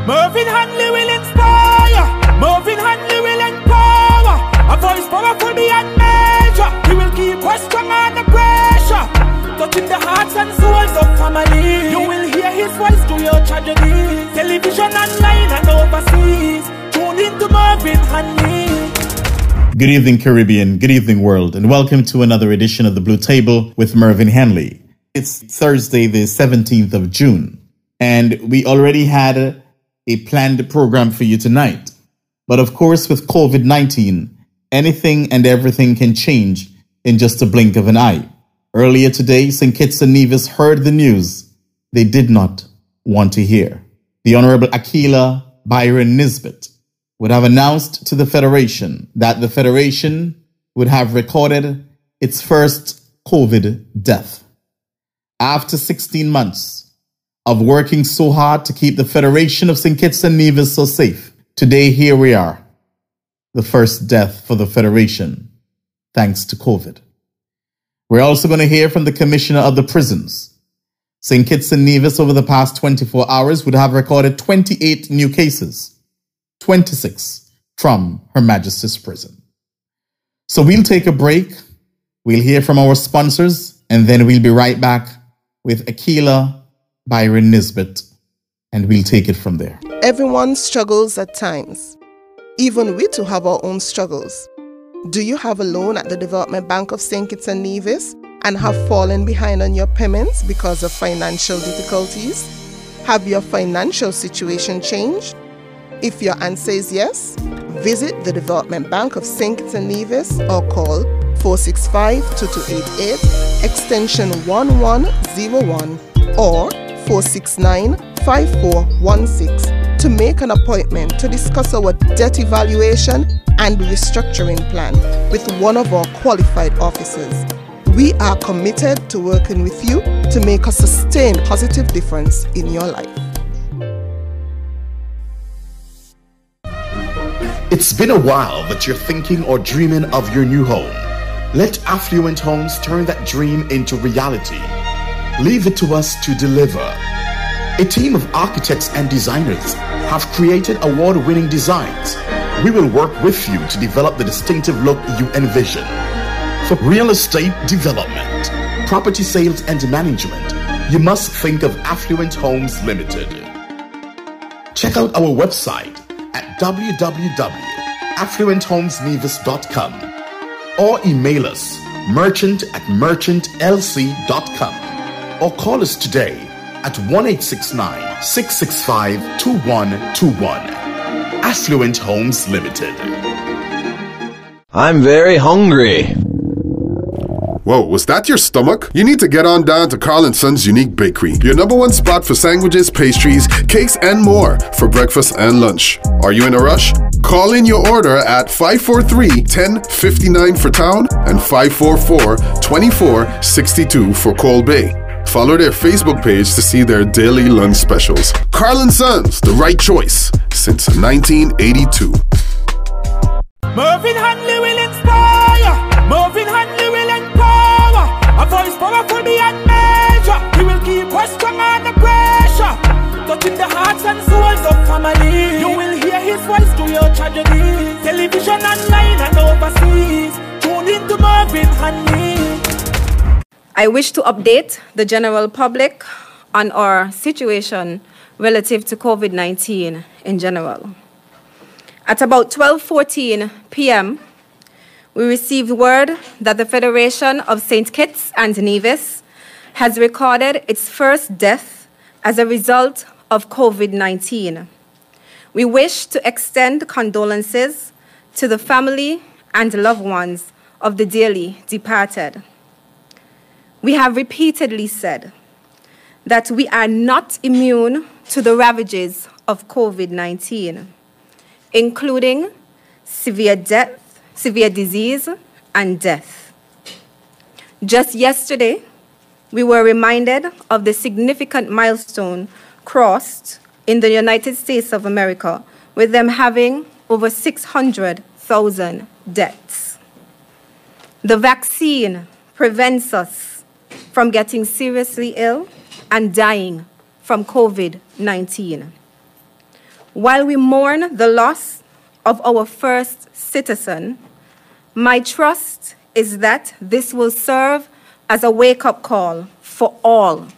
Mervyn Hanley will inspire. Mervyn Hanley will empower. A voice powerful beyond measure. He will keep us strong under pressure, touching the hearts and souls of family. You will hear his voice through your tragedy. Television, online and overseas. Tune into Mervyn Hanley. Good evening, Caribbean. Good evening, world. And welcome to another edition of The Blue Table with Mervyn Hanley. It's Thursday, the 17th of June. And we already had a planned program for you tonight. But of course, with COVID-19, anything and everything can change in just a blink of an eye. Earlier today, St. Kitts and Nevis heard the news they did not want to hear. The Honorable Akila Byron Nisbet would have announced to the Federation that the Federation would have recorded its first COVID death. After 16 months of working so hard to keep the Federation of St. Kitts and Nevis so safe, today here we are, the first death for the Federation, thanks to COVID. We're also going to hear from the Commissioner of the Prisons. St. Kitts and Nevis over the past 24 hours would have recorded 28 new cases, 26 from Her Majesty's Prison. So we'll take a break, we'll hear from our sponsors, and then we'll be right back with Akila Byron Nisbet, and we'll take it from there. Everyone struggles at times. Even we too have our own struggles. Do you have a loan at the Development Bank of St. Kitts and Nevis and have fallen behind on your payments because of financial difficulties? Have your financial situation changed? If your answer is yes, visit the Development Bank of St. Kitts and Nevis or call 465-2288, extension 1101 or 469-5416 to make an appointment to discuss our debt evaluation and restructuring plan with one of our qualified officers. We are committed to working with you to make a sustained positive difference in your life. It's been a while that you're thinking or dreaming of your new home. Let Affluent Homes turn that dream into reality. Leave it to us to deliver. A team of architects and designers have created award-winning designs. We will work with you to develop the distinctive look you envision. For real estate development, property sales and management, you must think of Affluent Homes Limited. Check out our website at www.affluenthomesnevis.com or email us merchant@merchantlc.com or call us today at 1-869-665-2121. Affluent Homes Limited. I'm very hungry. Whoa, was that your stomach? You need to get on down to Carl & Son's Unique Bakery, your #1 spot for sandwiches, pastries, cakes, and more for breakfast and lunch. Are you in a rush? Call in your order at 543-1059 for town and 544-2462 for Cold Bay. Follow their Facebook page to see their daily lunch specials. Carl & Sons, the right choice since 1982. Mervyn Hanley will inspire. Mervyn Hanley will empower. A voice powerful beyond measure. He will keep us strong under pressure, touching the hearts and souls of family. You will hear his voice through your tragedy. Television, online and overseas. Tune into Mervyn Hanley. I wish to update the general public on our situation relative to COVID-19 in general. At about 12:14 p.m., we received word that the Federation of St. Kitts and Nevis has recorded its first death as a result of COVID-19. We wish to extend condolences to the family and loved ones of the dearly departed. We have repeatedly said that we are not immune to the ravages of COVID-19, including severe disease and death. Just yesterday, we were reminded of the significant milestone crossed in the United States of America, with them having over 600,000 deaths. The vaccine prevents us from getting seriously ill and dying from COVID-19. While we mourn the loss of our first citizen, my trust is that this will serve as a wake-up call for all.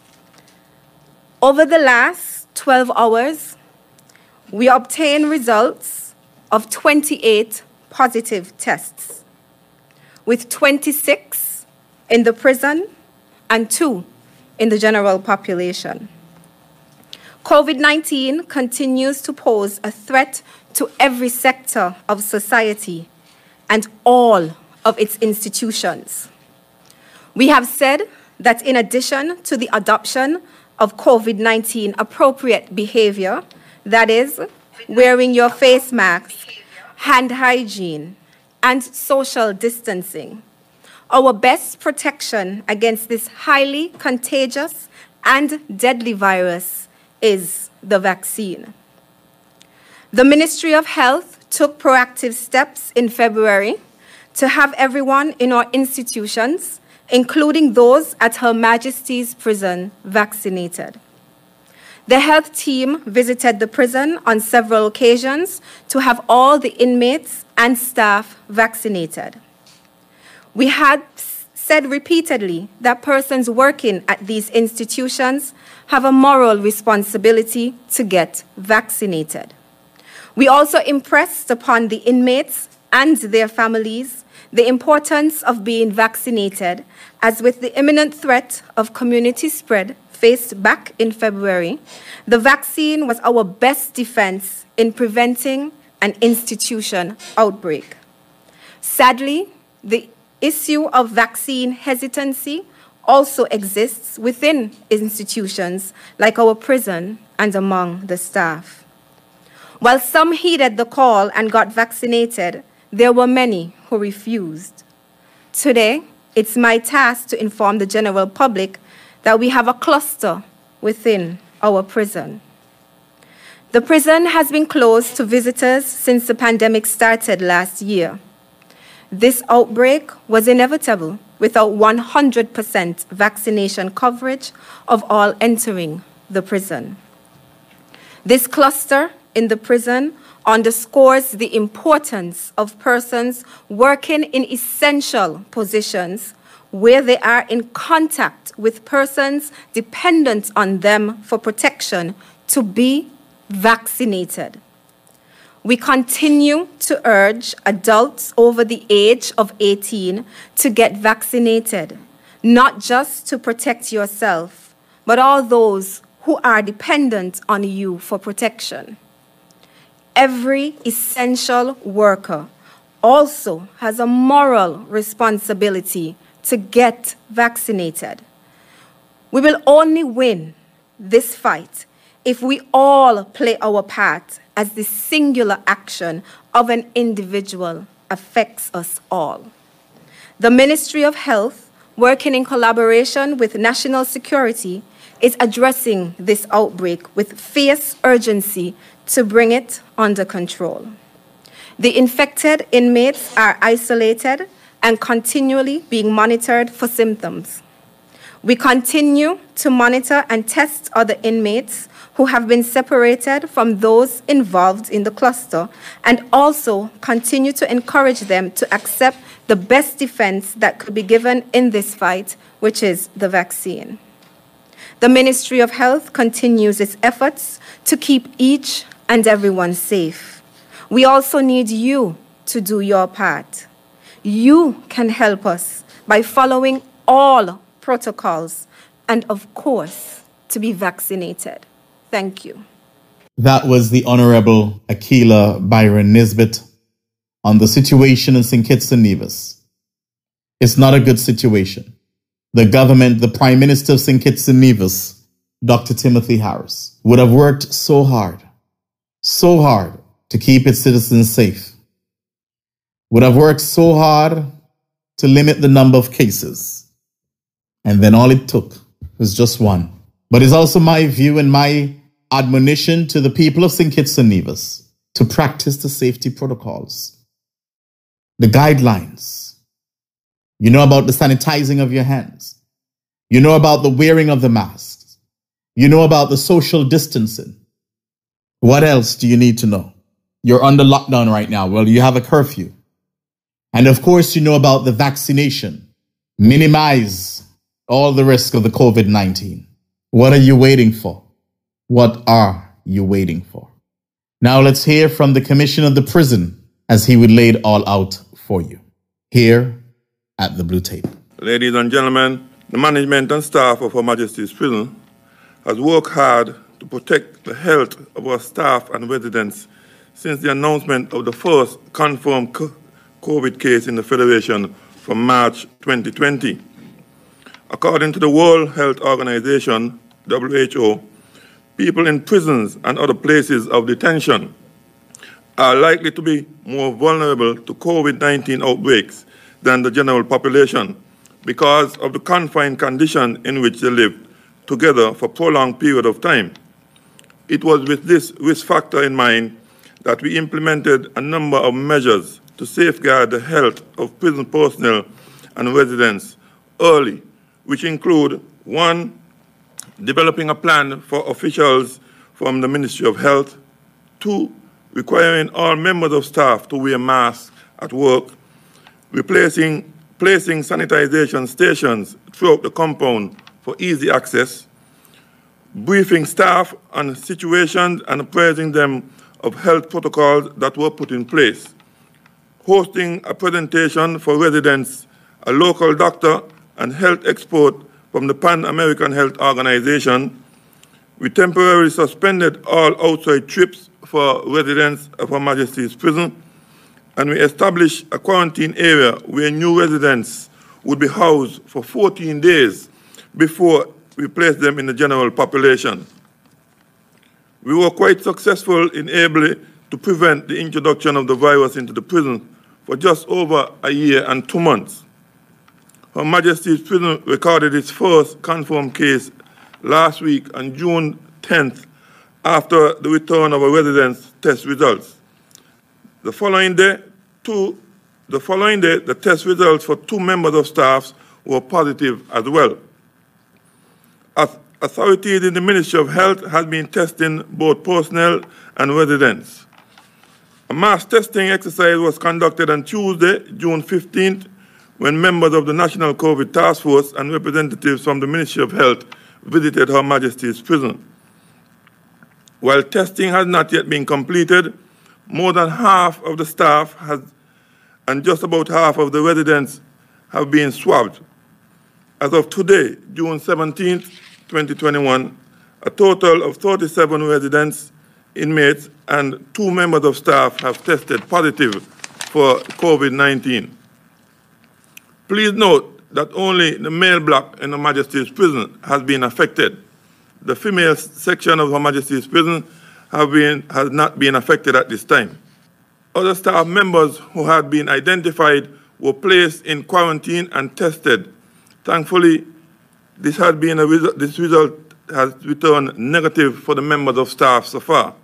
Over the last 12 hours, we obtained results of 28 positive tests, with 26 in the prison and 2 in the general population. COVID-19 continues to pose a threat to every sector of society and all of its institutions. We have said that in addition to the adoption of COVID-19 appropriate behavior, that is, wearing your face mask, hand hygiene, and social distancing, our best protection against this highly contagious and deadly virus is the vaccine. The Ministry of Health took proactive steps in February to have everyone in our institutions, including those at Her Majesty's Prison, vaccinated. The health team visited the prison on several occasions to have all the inmates and staff vaccinated. We had said repeatedly that persons working at these institutions have a moral responsibility to get vaccinated. We also impressed upon the inmates and their families the importance of being vaccinated, as with the imminent threat of community spread faced back in February, the vaccine was our best defense in preventing an institution outbreak. Sadly, the issue of vaccine hesitancy also exists within institutions like our prison and among the staff. While some heeded the call and got vaccinated, there were many who refused. Today, it's my task to inform the general public that we have a cluster within our prison. The prison has been closed to visitors since the pandemic started last year. This outbreak was inevitable without 100% vaccination coverage of all entering the prison. This cluster in the prison underscores the importance of persons working in essential positions where they are in contact with persons dependent on them for protection to be vaccinated. We continue to urge adults over the age of 18 to get vaccinated, not just to protect yourself, but all those who are dependent on you for protection. Every essential worker also has a moral responsibility to get vaccinated. We will only win this fight if we all play our part, as the singular action of an individual affects us all. The Ministry of Health, working in collaboration with National Security, is addressing this outbreak with fierce urgency to bring it under control. The infected inmates are isolated and continually being monitored for symptoms. We continue to monitor and test other inmates who have been separated from those involved in the cluster, and also continue to encourage them to accept the best defense that could be given in this fight, which is the vaccine. The Ministry of Health continues its efforts to keep each and everyone safe. We also need you to do your part. You can help us by following all protocols and, of course, to be vaccinated. Thank you. That was the Honorable Akila Byron Nisbet on the situation in St. Kitts and Nevis. It's not a good situation. The government, the Prime Minister of St. Kitts and Nevis, Dr. Timothy Harris, would have worked so hard to keep its citizens safe, would have worked so hard to limit the number of cases. And then all it took was just one. But it's also my view and my admonition to the people of St. Kitts and Nevis to practice the safety protocols, the guidelines. You know about the sanitizing of your hands. You know about the wearing of the masks. You know about the social distancing. What else do you need to know? You're under lockdown right now. Well, you have a curfew. And of course, you know about the vaccination. Minimize all the risk of the COVID-19. What are you waiting for? What are you waiting for? Now let's hear from the Commissioner of the Prison as he would lay it all out for you here at the Blue Table. Ladies and gentlemen, the management and staff of Her Majesty's Prison has worked hard to protect the health of our staff and residents since the announcement of the first confirmed COVID case in the Federation from March 2020. According to the World Health Organization, WHO, people in prisons and other places of detention are likely to be more vulnerable to COVID-19 outbreaks than the general population because of the confined condition in which they live together for a prolonged period of time. It was with this risk factor in mind that we implemented a number of measures to safeguard the health of prison personnel and residents early, which include 1, developing a plan for officials from the Ministry of Health, 2, requiring all members of staff to wear masks at work, placing sanitization stations throughout the compound for easy access, briefing staff on situations and apprising them of health protocols that were put in place, hosting a presentation for residents, a local doctor and health expert from the Pan American Health Organization. We temporarily suspended all outside trips for residents of Her Majesty's Prison, and we established a quarantine area where new residents would be housed for 14 days before we placed them in the general population. We were quite successful in able to prevent the introduction of the virus into the prison for just over a year and 2 months. Her Majesty's Prison recorded its first confirmed case last week on June 10th after the return of a resident's test results. The following day, the test results for 2 members of staff were positive as well. Authorities in the Ministry of Health have been testing both personnel and residents. A mass testing exercise was conducted on Tuesday, June 15th, when members of the National COVID Task Force and representatives from the Ministry of Health visited Her Majesty's Prison. While testing has not yet been completed, more than half of the staff and just about half of the residents have been swabbed. As of today, June 17th, 2021, a total of 37 residents, inmates, and 2 members of staff have tested positive for COVID-19. Please note that only the male block in Her Majesty's Prison has been affected. The female section of Her Majesty's Prison has not been affected at this time. Other staff members who had been identified were placed in quarantine and tested. Thankfully, this result has returned negative for the members of staff so far.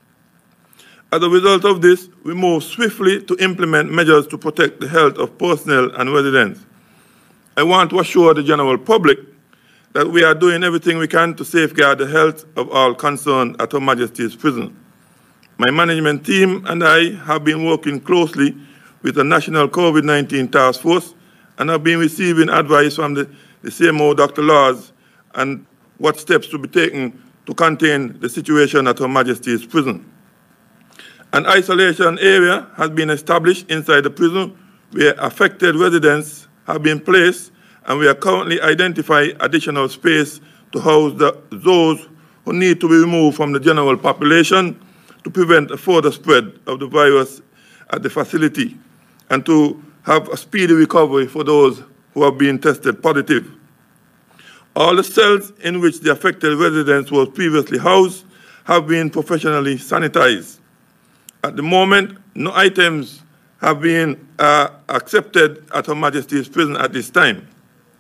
As a result of this, we moved swiftly to implement measures to protect the health of personnel and residents. I want to assure the general public that we are doing everything we can to safeguard the health of all concerned at Her Majesty's Prison. My management team and I have been working closely with the National COVID-19 Task Force and have been receiving advice from the CMO, Dr. Laws, and what steps to be taken to contain the situation at Her Majesty's Prison. An isolation area has been established inside the prison where affected residents have been placed, and we are currently identifying additional space to house those who need to be removed from the general population to prevent a further spread of the virus at the facility and to have a speedy recovery for those who have been tested positive. All the cells in which the affected residents were previously housed have been professionally sanitized. At the moment, no items have been accepted at Her Majesty's Prison at this time.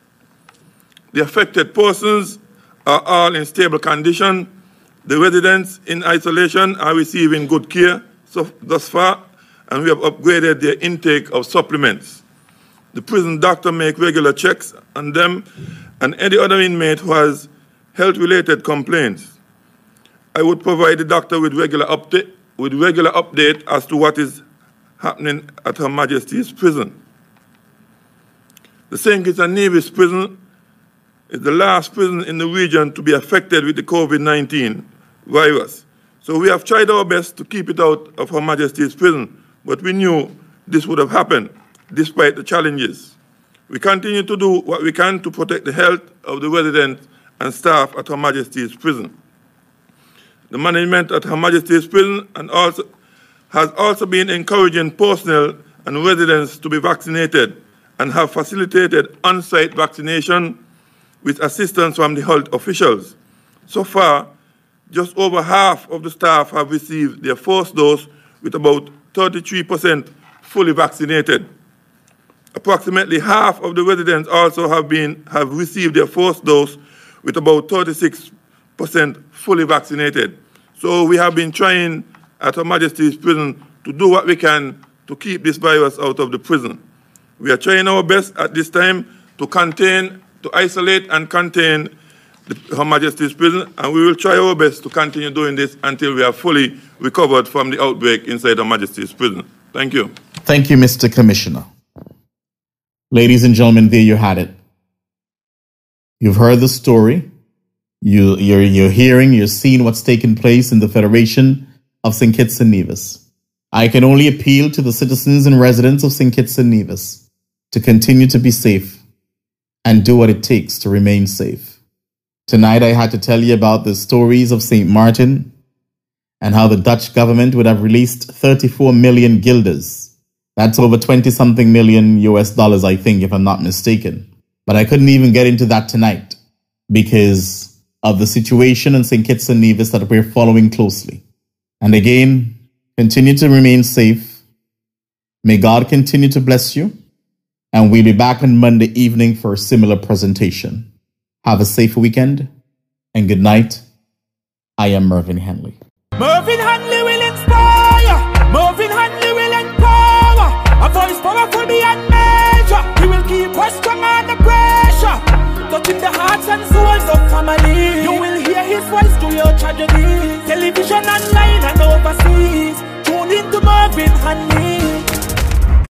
The affected persons are all in stable condition. The residents in isolation are receiving good care thus far, and we have upgraded their intake of supplements. The prison doctor makes regular checks on them and any other inmate who has health-related complaints. I would provide the doctor with regular update as to what is happening at Her Majesty's prison. The St. Kitts and Nevis prison is the last prison in the region to be affected with the COVID-19 virus. So we have tried our best to keep it out of Her Majesty's prison, but we knew this would have happened despite the challenges. We continue to do what we can to protect the health of the residents and staff at Her Majesty's prison. The management at Her Majesty's prison has also been encouraging personnel and residents to be vaccinated and have facilitated on-site vaccination with assistance from the health officials. So far, just over half of the staff have received their first dose, with about 33% fully vaccinated. Approximately half of the residents also have received their first dose, with about 36% fully vaccinated. So we have been trying at Her Majesty's prison to do what we can to keep this virus out of the prison. We are trying our best at this time to isolate and contain Her Majesty's prison, and we will try our best to continue doing this until we are fully recovered from the outbreak inside Her Majesty's prison. Thank you. Thank you, Mr. Commissioner. Ladies and gentlemen, there you had it. You've heard the story. You're seeing what's taking place in the Federation of St. Kitts and Nevis. I can only appeal to the citizens and residents of St. Kitts and Nevis to continue to be safe and do what it takes to remain safe. Tonight, I had to tell you about the stories of St. Martin and how the Dutch government would have released 34 million guilders. That's over 20-something million US dollars, I think, if I'm not mistaken. But I couldn't even get into that tonight because of the situation in St. Kitts and Nevis that we're following closely. And again, continue to remain safe. May God continue to bless you. And we'll be back on Monday evening for a similar presentation. Have a safe weekend and good night. I am Mervyn Hanley. Mervyn Hanley will inspire.